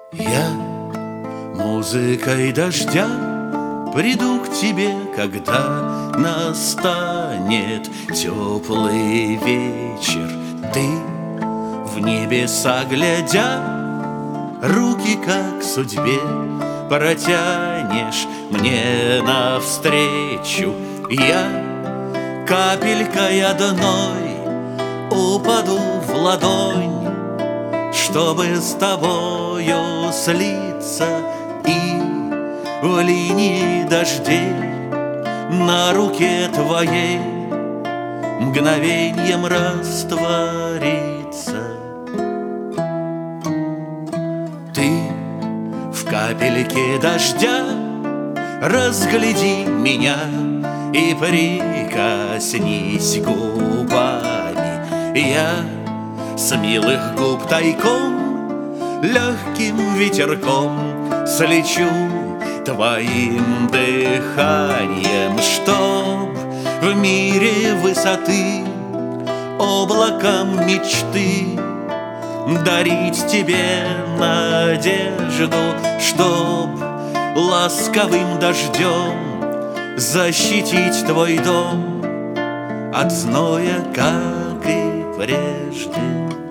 Я музыкой дождя приду к тебе, когда настанет теплый вечер. Ты в небеса глядя, руки как судьбе протянешь мне навстречу. Я капелькой одной упаду в ладонь, чтобы с тобою слиться и в линии дождей на руке твоей мгновеньем раствориться. Ты в капельке дождя разгляди меня и прикоснись губами. Я с милых губ тайком легким ветерком слечу твоим дыханием, чтоб в мире высоты облакам мечты дарить тебе надежду, чтоб ласковым дождем защитить твой дом от зноя, как и прежде.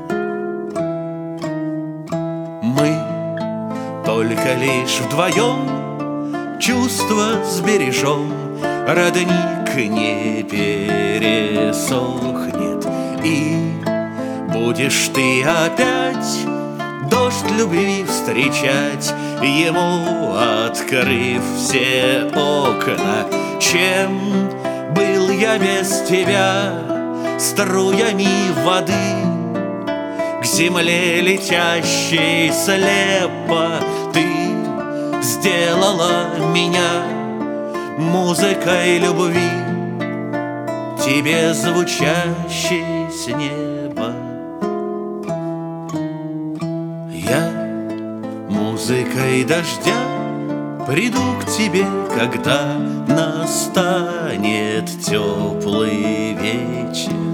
Мы только лишь вдвоем чувства сбережем, родник не пересохнет, и будешь ты опять дождь любви встречать, ему открыв все окна. Чем был я без тебя струями воды, к земле летящей слепо ты сделала меня музыкой любви, тебе звучащей с неба. Я музыкой дождя приду к тебе, когда настанет теплый вечер.